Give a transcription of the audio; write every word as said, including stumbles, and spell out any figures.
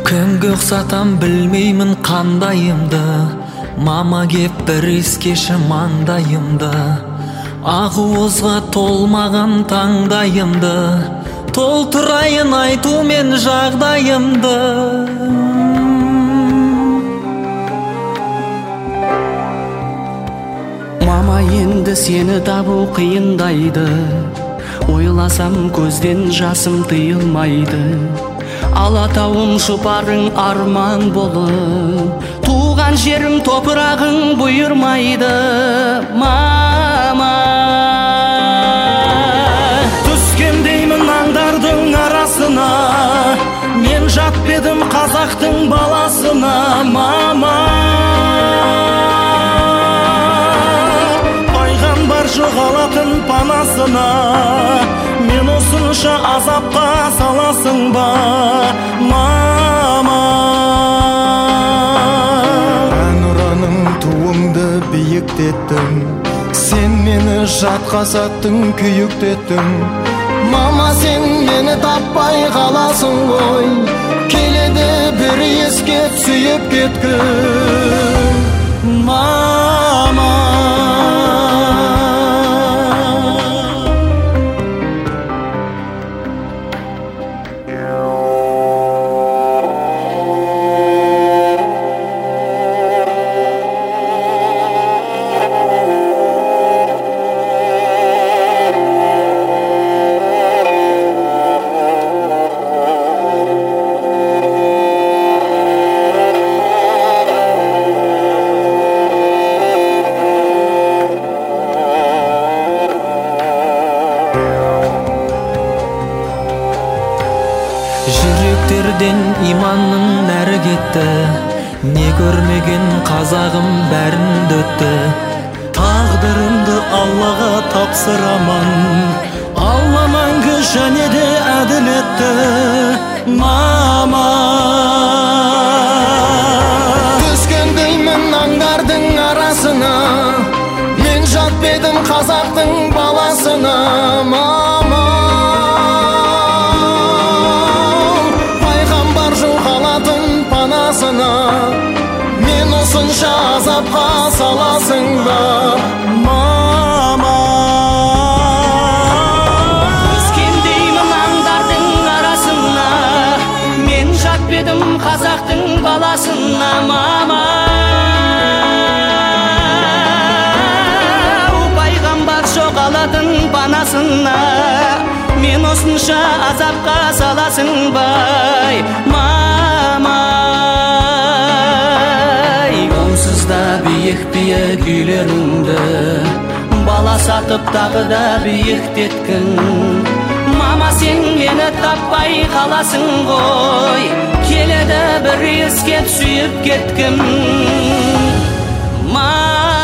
Кімге ұқсатам білмеймін қандайымды, мама кеп бір искеші маңдайымды. Ақуызға толмаған таңдайымды, толтырайын айтумен жағдайымды. Мама, енді сені табу қиындайды, ойласам көзден жасым тыйылмайды. Алатауым шұпарың арман болып, туған жерім топырағың бұйырмайды. Мама, түскендеймін аңдардың арасына, мен жатпедім қазақтың баласына. Мама, пайғамбар жоғалатын панасына, мен осынша азапқа саласың ба? Мама, әнұраның туыңды биіктеттің, сен мені жатқа саттың, күйіктеттің. Мама, сен мені таппай қаласың ғой, келеді бір ескеп сүйіп кеткін. Мама, жүректерден иманның нәрі кетті, не көрмеген қазағым бәрін дөтті. Тағдырымды Аллаға тапсырамын, Алла мәңгі және де әділетті. Мама, түскендеймін аңдардың арасына, мен жатпедім қазақтың баласына. Мама, мен осынша азапқа саласың ба? Мама, түскендеймін аңдардың арасына, мен жатпедім қазақтың баласына. Мама, пайғамбар жоғалатын панасына, мен осынша азапқа саласың ба? Мама, онсызда биік-биік үйлеріңді, бала сатып тағы да биіктеткін. Мама, сен мені таппай қаласың ғой, келеді бір иіскеп сүйіп кеткім. Мама,